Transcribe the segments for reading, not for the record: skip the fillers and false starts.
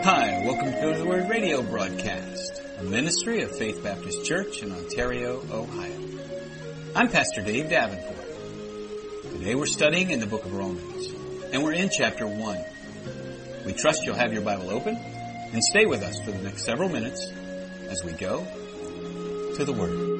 Hi, welcome to the Word Radio broadcast, a ministry of Faith Baptist Church in Ontario, Ohio. I'm Pastor Dave Davenport. Today we're studying in the book of Romans, and we're in chapter 1. We trust you'll have your Bible open and stay with us for the next several minutes as we go to the Word.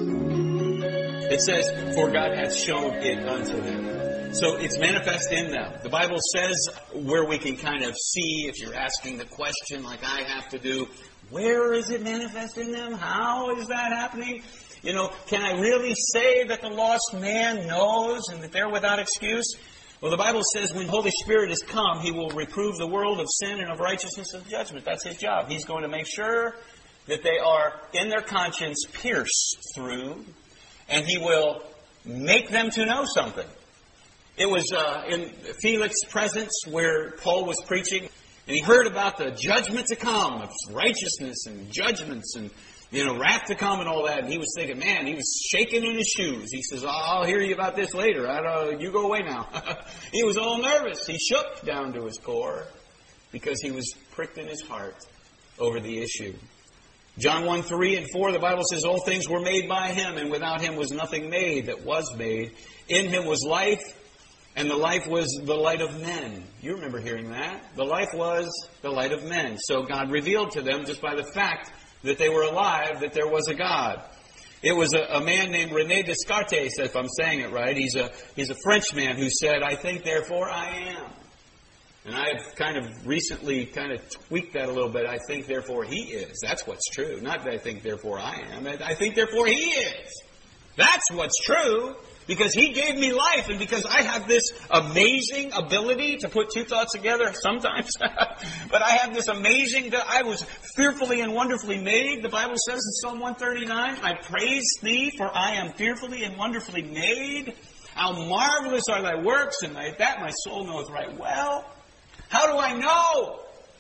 It says, "For God hath shown it unto them." So it's manifest in them. The Bible says where we can kind of see, if you're asking the question like I have to do, where is it manifest in them? How is that happening? You know, can I really say that the lost man knows and that they're without excuse? Well, the Bible says when the Holy Spirit is come, He will reprove the world of sin and of righteousness and judgment. That's His job. He's going to make sure that they are in their conscience pierced through, and He will make them to know something. It was in Felix's presence where Paul was preaching, and he heard about the judgment to come, of righteousness and judgments and, wrath to come and all that. And he was thinking, man, he was shaking in his shoes. He says, I'll hear you about this later. You go away now. He was all nervous. He shook down to his core because he was pricked in his heart over the issue. John 1:3-4, the Bible says, all things were made by Him, and without Him was nothing made that was made. In Him was life, and the life was the light of men. You remember hearing that. The life was the light of men. So God revealed to them, just by the fact that they were alive, that there was a God. It was a man named René Descartes, if I'm saying it right. He's a French man who said, I think, therefore I am. And I've kind of recently tweaked that a little bit. I think, therefore He is. That's what's true. Not that I think, therefore I am. I think, therefore He is. That's what's true. Because He gave me life, and because I have this amazing ability to put two thoughts together sometimes. But I have this amazing, I was fearfully and wonderfully made. The Bible says in Psalm 139, I praise Thee, for I am fearfully and wonderfully made. How marvelous are Thy works, and that my soul knoweth right well. How do I know?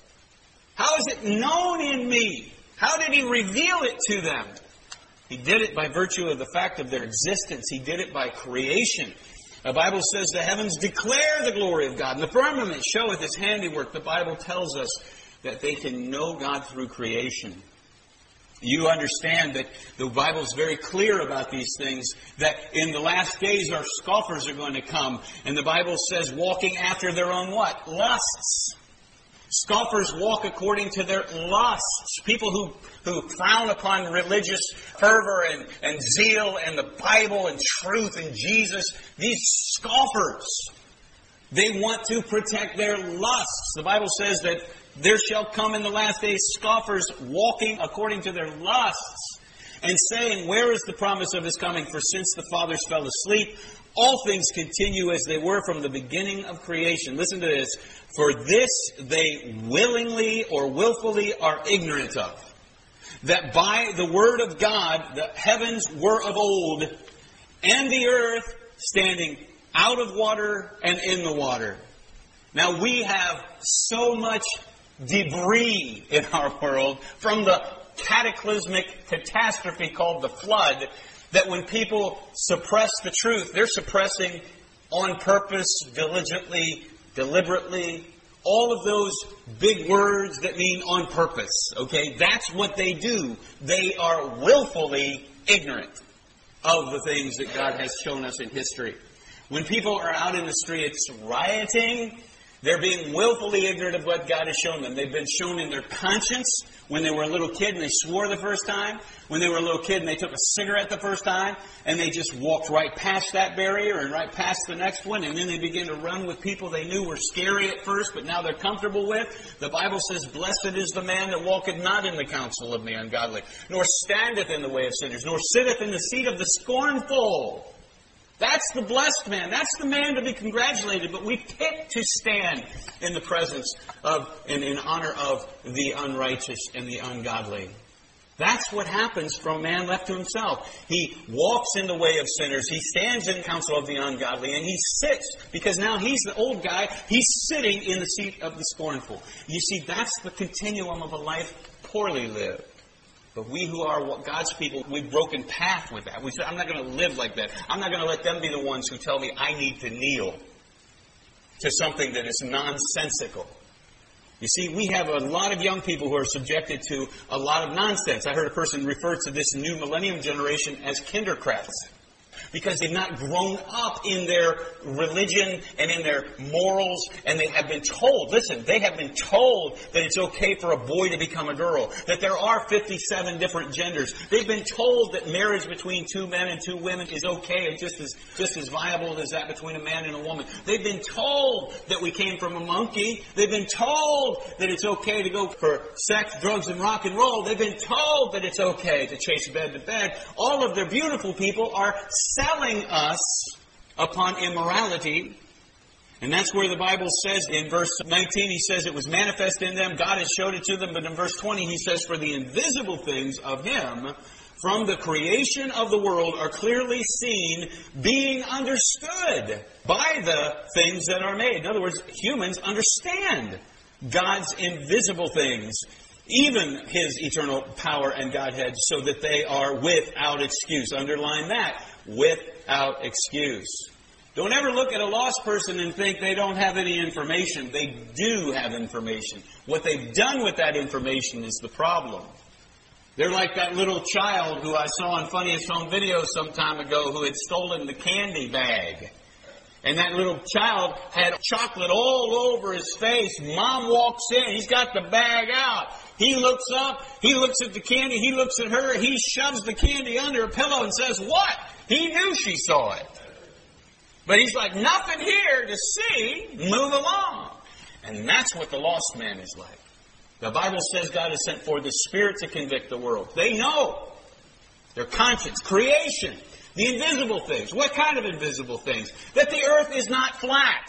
How is it known in me? How did He reveal it to them? He did it by virtue of the fact of their existence. He did it by creation. The Bible says the heavens declare the glory of God, and the firmament showeth His handiwork. The Bible tells us that they can know God through creation. You understand that the Bible is very clear about these things, that in the last days our scoffers are going to come. And the Bible says walking after their own what? Lusts. Scoffers walk according to their lusts. People who frown upon religious fervor and zeal and the Bible and truth and Jesus. These scoffers, they want to protect their lusts. The Bible says that there shall come in the last days scoffers walking according to their lusts and saying, where is the promise of His coming? For since the fathers fell asleep, all things continue as they were from the beginning of creation. Listen to this. For this they willingly or willfully are ignorant of, that by the word of God the heavens were of old, and the earth standing out of water and in the water. Now we have so much debris in our world from the cataclysmic catastrophe called the flood, that when people suppress the truth, they're suppressing on purpose, diligently, deliberately, all of those big words that mean on purpose, okay? That's what they do. They are willfully ignorant of the things that God has shown us in history. When people are out in the streets rioting, they're being willfully ignorant of what God has shown them. They've been shown in their conscience when they were a little kid and they swore the first time. When they were a little kid and they took a cigarette the first time. And they just walked right past that barrier and right past the next one. And then they began to run with people they knew were scary at first, but now they're comfortable with. The Bible says, blessed is the man that walketh not in the counsel of the ungodly, nor standeth in the way of sinners, nor sitteth in the seat of the scornful. That's the blessed man. That's the man to be congratulated. But we pick to stand in the presence of and in honor of the unrighteous and the ungodly. That's what happens from a man left to himself. He walks in the way of sinners. He stands in counsel of the ungodly. And he sits, because now he's the old guy, he's sitting in the seat of the scornful. You see, that's the continuum of a life poorly lived. But we who are God's people, we've broken path with that. We said, I'm not going to live like that. I'm not going to let them be the ones who tell me I need to kneel to something that is nonsensical. You see, we have a lot of young people who are subjected to a lot of nonsense. I heard a person refer to this new millennium generation as kindercrats, because they've not grown up in their religion and in their morals, and they have been told, listen, they have been told that it's okay for a boy to become a girl, that there are 57 different genders. They've been told that marriage between two men and two women is okay and just as viable as that between a man and a woman. They've been told that we came from a monkey. They've been told that it's okay to go for sex, drugs, and rock and roll. They've been told that it's okay to chase bed to bed. All of their beautiful people are selling us upon immorality. And that's where the Bible says in verse 19, he says it was manifest in them, God has showed it to them. But in verse 20 he says, for the invisible things of Him from the creation of the world are clearly seen, being understood by the things that are made. In other words, humans understand God's invisible things, even His eternal power and Godhead, so that they are without excuse. Underline that. Without excuse. Don't ever look at a lost person and think they don't have any information. They do have information. What they've done with that information is the problem. They're like that little child who I saw on Funniest Home Videos some time ago who had stolen the candy bag. And that little child had chocolate all over his face. Mom walks in. He's got the bag out. He looks up. He looks at the candy. He looks at her. He shoves the candy under a pillow and says, what? He knew she saw it. But he's like, nothing here to see. Move along. And that's what the lost man is like. The Bible says God has sent forth the Spirit to convict the world. They know. Their conscience, creation, the invisible things. What kind of invisible things? That the earth is not flat.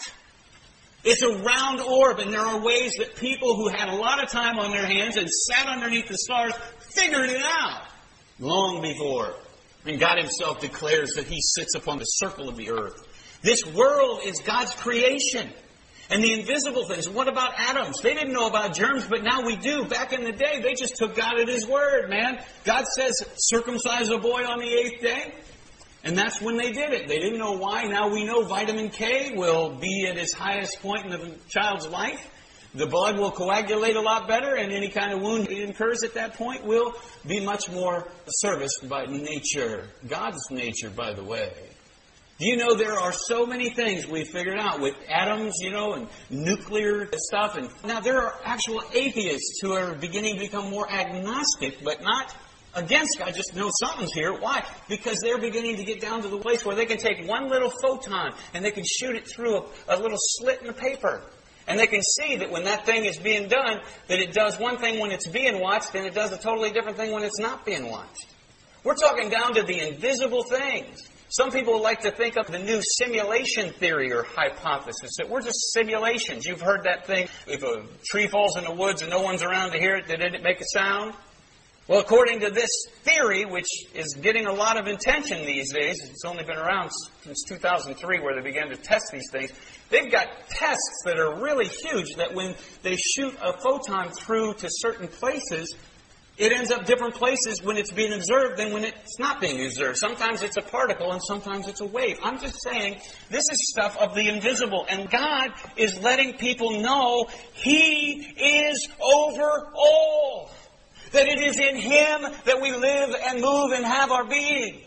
It's a round orb, and there are ways that people who had a lot of time on their hands and sat underneath the stars figured it out long before. And God Himself declares that He sits upon the circle of the earth. This world is God's creation. And the invisible things. What about atoms? They didn't know about germs, but now we do. Back in the day, they just took God at His word, man. God says, circumcise a boy on the 8th day. And that's when they did it. They didn't know why. Now we know vitamin K will be at its highest point in the child's life. The blood will coagulate a lot better, and any kind of wound it incurs at that point will be much more serviced by nature. God's nature, by the way. Do you know there are so many things we've figured out with atoms, and nuclear stuff. And now there are actual atheists who are beginning to become more agnostic, but not against God. Just know something's here. Why? Because they're beginning to get down to the place where they can take one little photon and they can shoot it through a little slit in the paper. And they can see that when that thing is being done, that it does one thing when it's being watched and it does a totally different thing when it's not being watched. We're talking down to the invisible things. Some people like to think of the new simulation theory or hypothesis, that we're just simulations. You've heard that thing, if a tree falls in the woods and no one's around to hear it, did it make a sound? Well, according to this theory, which is getting a lot of attention these days, it's only been around since 2003 where they began to test these things, they've got tests that are really huge that when they shoot a photon through to certain places, it ends up different places when it's being observed than when it's not being observed. Sometimes it's a particle and sometimes it's a wave. I'm just saying, this is stuff of the invisible. And God is letting people know He is over all. That it is in Him that we live and move and have our being.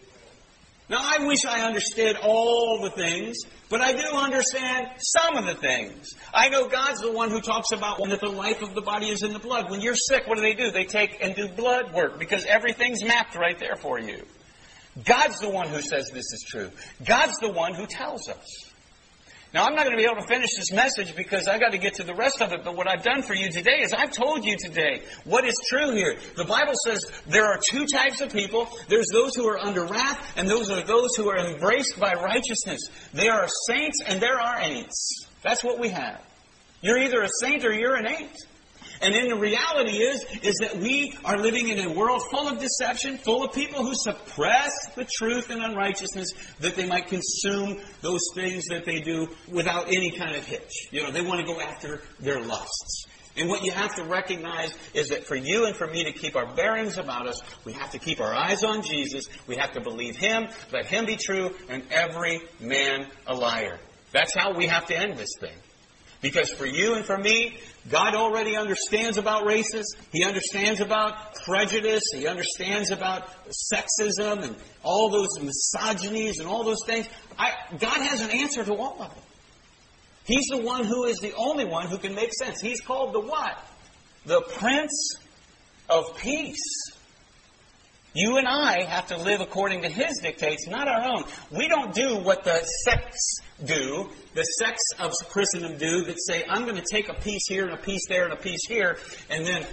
Now, I wish I understood all the things, but I do understand some of the things. I know God's the one who talks about that the life of the body is in the blood. When you're sick, what do? They take and do blood work because everything's mapped right there for you. God's the one who says this is true. God's the one who tells us. Now, I'm not going to be able to finish this message because I've got to get to the rest of it, but what I've done for you today is I've told you today what is true here. The Bible says there are two types of people. There's those who are under wrath, and those are those who are embraced by righteousness. There are saints and there are ain'ts. That's what we have. You're either a saint or you're an ain't. And then the reality is that we are living in a world full of deception, full of people who suppress the truth and unrighteousness that they might consume those things that they do without any kind of hitch. They want to go after their lusts. And what you have to recognize is that for you and for me to keep our bearings about us, we have to keep our eyes on Jesus. We have to believe Him, let Him be true, and every man a liar. That's how we have to end this thing. Because for you and for me, God already understands about races. He understands about prejudice. He understands about sexism and all those misogynies and all those things. God has an answer to all of them. He's the one who is the only one who can make sense. He's called the what? The Prince of Peace. You and I have to live according to His dictates, not our own. We don't do what the sects do, the sects of Christendom do, that say, I'm going to take a piece here and a piece there and a piece here, and then,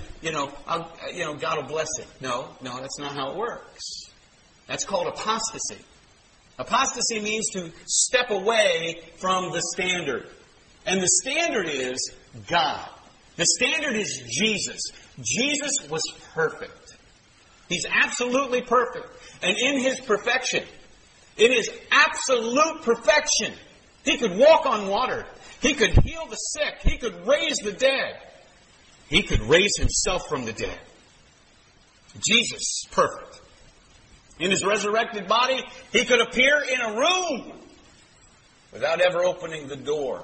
God will bless it. No, that's not how it works. That's called apostasy. Apostasy means to step away from the standard. And the standard is God. The standard is Jesus. Jesus was perfect. He's absolutely perfect. And in His perfection, in His absolute perfection, He could walk on water. He could heal the sick. He could raise the dead. He could raise Himself from the dead. Jesus, perfect. In His resurrected body, He could appear in a room without ever opening the door.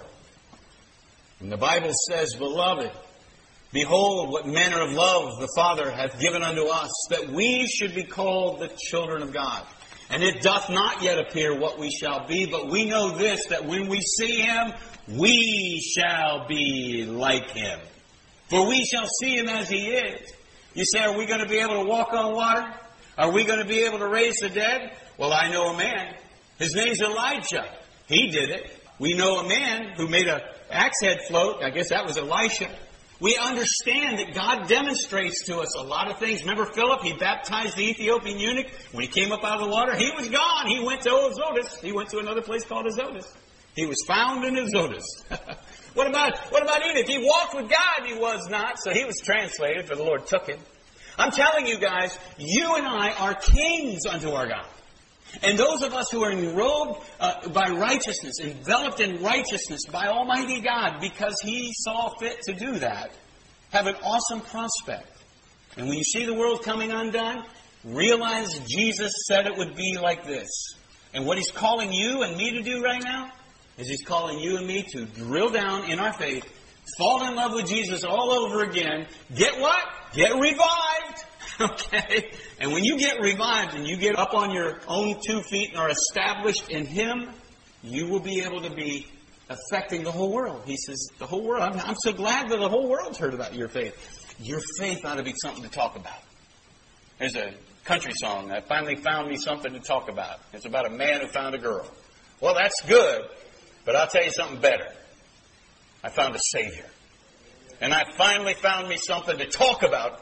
And the Bible says, Beloved, behold, what manner of love the Father hath given unto us, that we should be called the children of God. And it doth not yet appear what we shall be, but we know this, that when we see Him, we shall be like Him. For we shall see Him as He is. You say, are we going to be able to walk on water? Are we going to be able to raise the dead? Well, I know a man. His name's Elijah. He did it. We know a man who made an axe head float. I guess that was Elisha. We understand that God demonstrates to us a lot of things. Remember Philip? He baptized the Ethiopian eunuch. When he came up out of the water, he was gone. He went to Azotus. He went to another place called Azotus. He was found in Azotus. What about Enoch? He walked with God. He was not. So he was translated, for the Lord took him. I'm telling you guys, you and I are kings unto our God. And those of us who are enrobed by righteousness, enveloped in righteousness by Almighty God, because He saw fit to do that, have an awesome prospect. And when you see the world coming undone, realize Jesus said it would be like this. And what He's calling you and me to do right now is He's calling you and me to drill down in our faith, fall in love with Jesus all over again. Get what? Get revived. Okay? And when you get revived and you get up on your own 2 feet and are established in Him, you will be able to be affecting the whole world. He says, the whole world. I'm so glad that the whole world's heard about your faith. Your faith ought to be something to talk about. There's a country song, I finally found me something to talk about. It's about a man who found a girl. Well, that's good, but I'll tell you something better. I found a Savior. And I finally found me something to talk about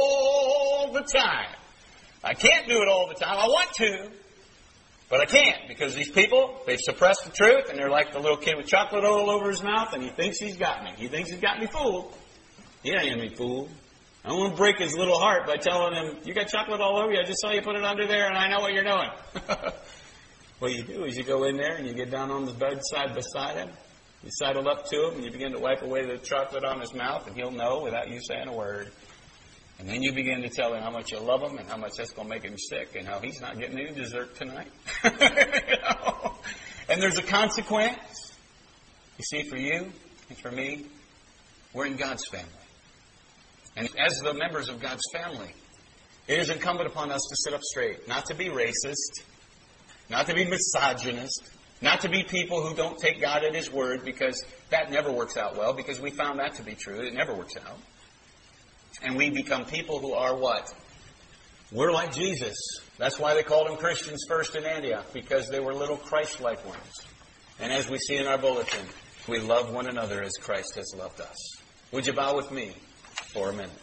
all the time. I can't do it all the time. I want to, but I can't, because these people, they've suppressed the truth, and they're like the little kid with chocolate all over his mouth, and he thinks he's got me. He thinks he's got me fooled. He ain't me fooled. I don't want to break his little heart by telling him, you got chocolate all over you. I just saw you put it under there, and I know what you're doing. What you do is you go in there, and you get down on the bedside beside him. You sidle up to him, and you begin to wipe away the chocolate on his mouth, and he'll know without you saying a word. And then you begin to tell him how much you love him and how much that's going to make him sick and how he's not getting any dessert tonight. And there's a consequence. You see, for you and for me, we're in God's family. And as the members of God's family, it is incumbent upon us to sit up straight, not to be racist, not to be misogynist, not to be people who don't take God at His word, because that never works out well, because we found that to be true. It never works out. And we become people who are what? We're like Jesus. That's why they called Him Christians first in Antioch, because they were little Christ-like ones. And as we see in our bulletin, we love one another as Christ has loved us. Would you bow with me for a minute?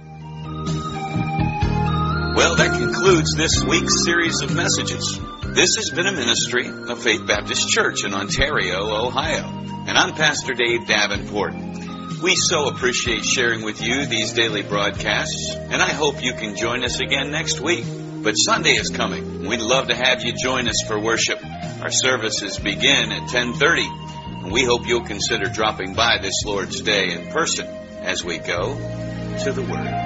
Well, that concludes this week's series of messages. This has been a ministry of Faith Baptist Church in Ontario, Ohio. And I'm Pastor Dave Davenport. We so appreciate sharing with you these daily broadcasts, and I hope you can join us again next week. But Sunday is coming. We'd love to have you join us for worship. Our services begin at 10:30, and we hope you'll consider dropping by this Lord's Day in person as we go to the Word.